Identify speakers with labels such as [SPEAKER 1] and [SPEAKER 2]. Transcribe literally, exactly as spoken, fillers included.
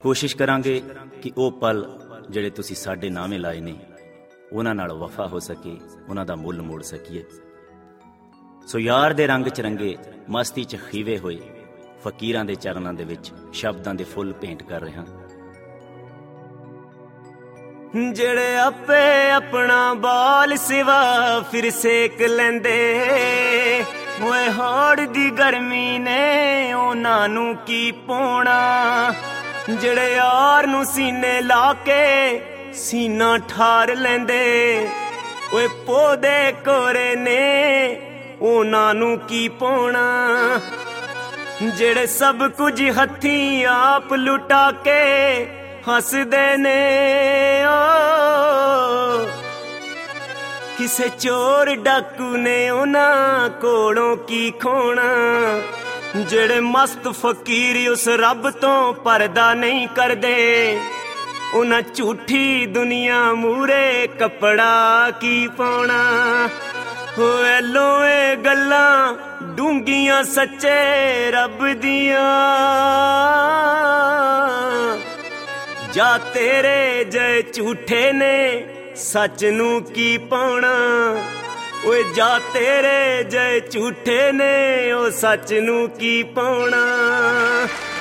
[SPEAKER 1] ਕੋਸ਼ਿਸ਼ ਕਰਾਂਗੇ ਕਿ ਉਹ ਪਲ ਜਿਹੜੇ ਤੁਸੀਂ ਸਾਡੇ ਨਾਵੇਂ ਲਾਏ ਨੇ ਉਹਨਾਂ ਨਾਲ ਵਫਾ ਹੋ ਸਕੇ, ਉਹਨਾਂ ਦਾ ਮੁੱਲ ਮੋੜ ਸਕੀਏ। ਸੋ ਯਾਰ ਦੇ ਰੰਗ 'ਚ ਰੰਗੇ ਮਸਤੀ 'ਚ ਖੀਵੇ ਹੋਏ ਫਕੀਰਾਂ ਦੇ ਚਰਨਾਂ ਦੇ ਵਿੱਚ ਸ਼ਬਦਾਂ ਦੇ ਫੁੱਲ ਭੇਂਟ ਕਰ ਰਿਹਾ।
[SPEAKER 2] ਜਿਹੜੇ ਆਪੇ ਆਪਣਾ ਬਾਲ ਸਿਵਾ ਫਿਰ ਸੇਕ ਲੈਂਦੇ, ਓਏ ਹਾੜ ਦੀ ਗਰਮੀ ਨੇ ਉਹਨਾਂ ਨੂੰ ਕੀ ਪਾਉਣਾ। ਜਿਹੜੇ ਯਾਰ ਨੂੰ ਸੀਨੇ ਲਾ ਕੇ ਸੀਨਾ ਠਾਰ ਲੈਂਦੇ, ਓਏ ਪੌਦੇ ਕੋਰੇ ਨੇ ਉਹਨਾਂ ਨੂੰ ਕੀ ਪਾਉਣਾ। ਜਿਹੜੇ ਸਭ ਕੁਝ ਹੱਥੀਂ ਆਪ ਲੁਟਾ ਕੇ ਹੱਸਦੇ ਨੇ, ਓ ਕਿਸੇ ਚੋਰ ਡਾਕੂ ਨੇ ਉਹਨਾਂ ਕੋਲੋਂ ਕੀ ਖੋਣਾ। ਜਿਹੜੇ ਮਸਤ ਫਕੀਰ ਉਸ ਰੱਬ ਤੋਂ ਪਰਦਾ ਨਹੀਂ ਕਰਦੇ, ਉਹਨਾਂ ਝੂਠੀ ਦੁਨੀਆ ਮੂਰੇ ਕੱਪੜਾ ਕੀ ਪਾਉਣਾ। ਹੋਏ ਲੋਏ ਗੱਲਾਂ ਡੂੰਘੀਆਂ ਸੱਚੇ ਰੱਬ ਦੀਆਂ, ਜਾ ਤੇਰੇ ਜੇ ਝੂਠੇ ਨੇ ਸੱਚ ਨੂੰ ਕੀ ਪਾਉਣਾ। ਓਏ ਜਾ ਤੇਰੇ ਜੇ ਝੂਠੇ ਨੇ ਉਹ ਸੱਚ ਨੂੰ ਕੀ ਪਾਉਣਾ।